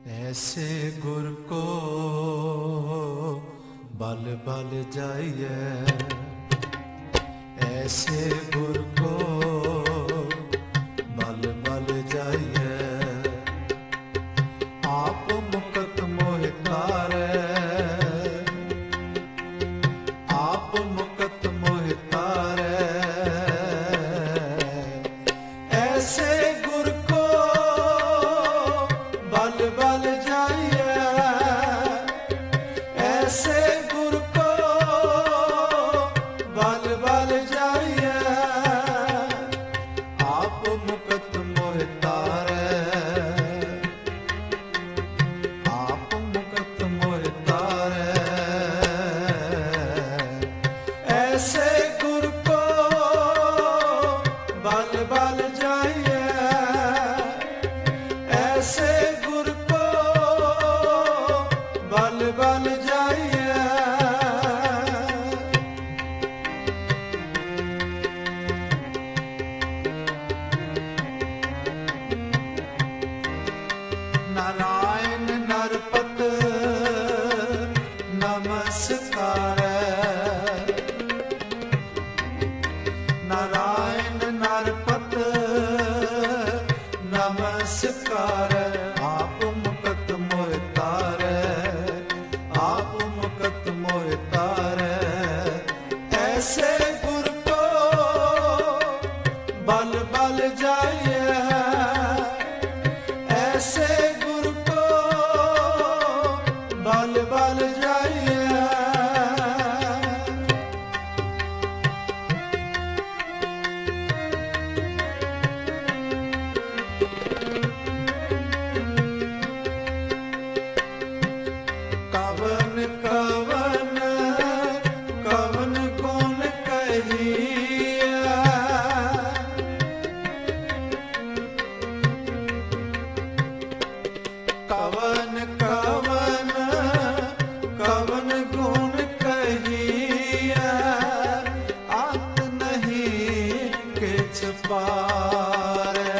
ऐसे गुर को बल बल जाइए, ऐसे गुर को बल बल जाइए। आप मुकत मोहि तारै, आप मुकत मोहि तारै। ऐसे गुर को बल बल जाइए, ऐसे गुर को बल बल जाइए। आप मुकत मोहि तारै, आप मुकत मोहि तारै। ऐसे गुर को बल बल जाइए, ऐसे गुर को बल बल जाइए। नारायण नरपत नमस्कार, नारायण नरपत नमस्कार। आप मुकत मोहि तारै, आप मुकत मोहि तारै। ऐसे गुर को बल बल जाइए, ऐसे गुर को बल बल जाइए। कवन कवन कवन गुण कहिया, कवन कवन कवन गुण कहिया। अंत नहीं किछ पारै,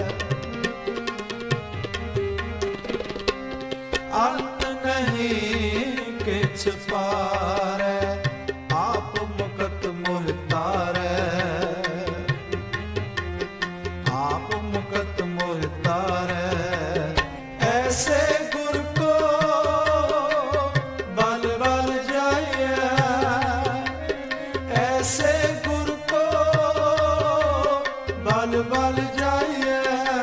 अंत नहीं किछ पारै। आप मुकत मोहि तारै, आप मुकत मोहि तारै। ऐसे गुर को बल बल जाइए, ऐसे गुर को बल बल जाइए।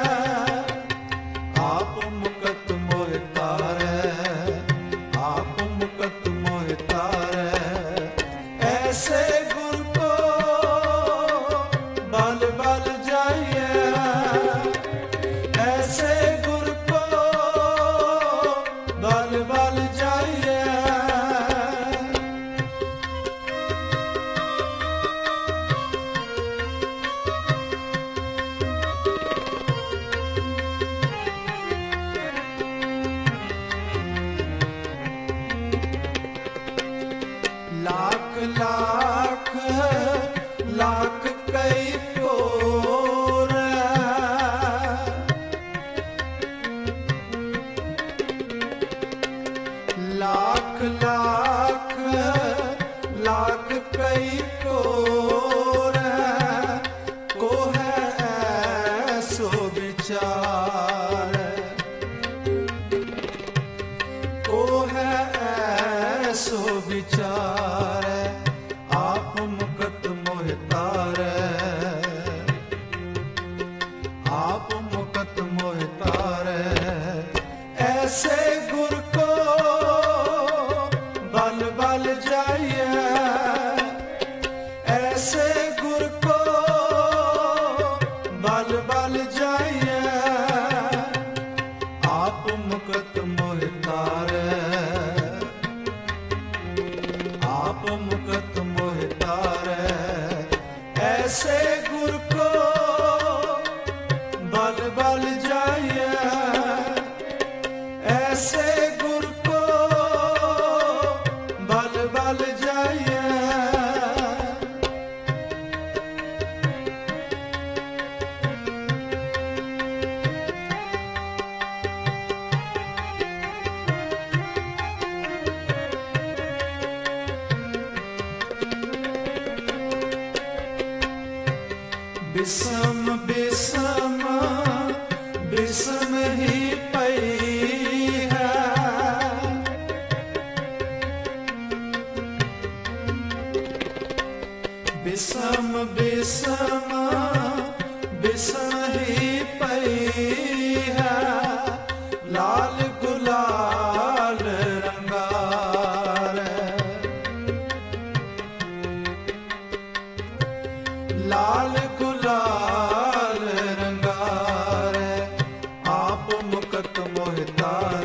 आप मुकत मोहि तारै, आप मुकत मोहि तारै। ऐसे गुर को बल बल जाइए, ऐसे गुर को बल बल जाइए। लाख लाख लाख कई कोर, लाख लाख लाख कई कोर। को है ऐसो विचार, को है ऐसो विचार। आप मुकत मोहि तारै, आप मुकत मोहि तारै। ऐसे गुर को बल बल जाइए, ऐसे गुर को बल बल जाइए। आप मुकत मोहि तारै, आप मुकत मोहि तारै। ऐसे गुर को बल बल जाइए, ऐसे गुर को बल बल जाइए। बिसम बिसम बिसम ही पई है। बिसम बिसम बिसम ही पई है। लाल गुलाल रंगार, लाल गुलाल रंगार, आप मुकत मोहितार,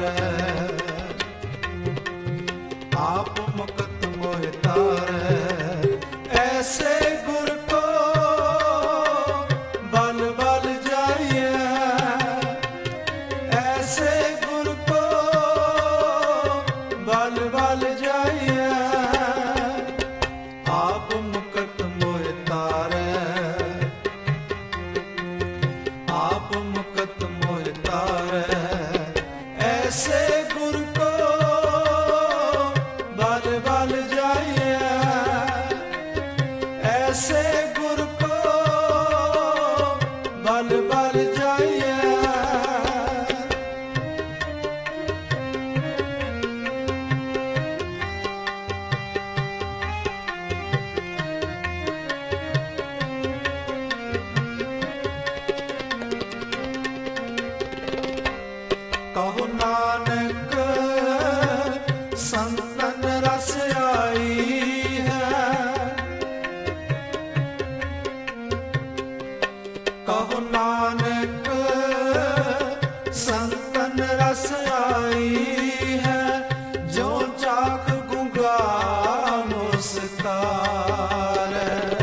आप मुकत मोहितार। ऐसे गुर को बल बल जाइए, ऐसे गुर को बल बल जाइए। आप मुकत मोहितार, आप मुकत मोहितार। ऐसे गुर को बल बल जाइए, ऐसे गुर को बल बल जाइए। कहो नानक संतन रस आई है। कहो नानक संतन रस आई है। जो चाख गुंगा मुस्कार,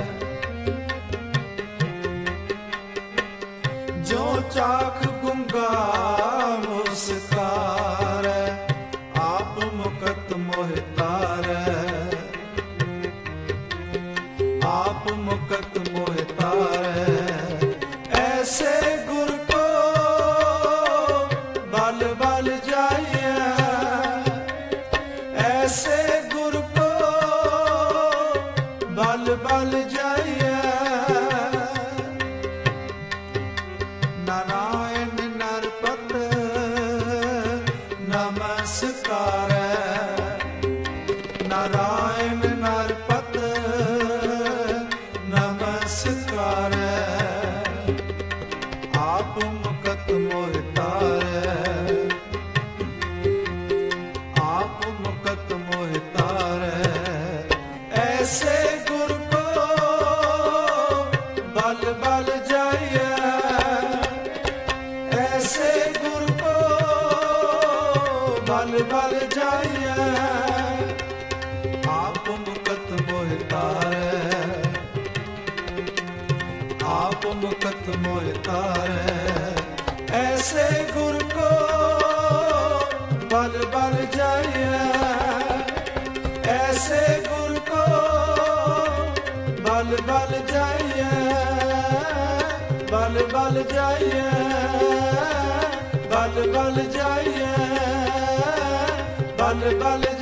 जो चाख गुंगा मुस्कार। आप मुकत मोहितार, आप मुकत मोहितार। ऐसे गुर को बल बल जाइए, ऐसे गुर को बल बल जाइए। नारायण नरपत नमस्कार, नारायण नरपत नमस्कार। आप मुकत मोहितार, आप मुकत मोहितार। ऐसे गुर को बल बल जाइए, ऐसे गुर को बल बल जाइए। आप मुकत मोहितार, आप मुकत मोहितार। ऐसे गुर को बल बल जाइए, ऐसे गुर को बल बल जाइए, बल बल जाइए, बल बल जाइए, बल बल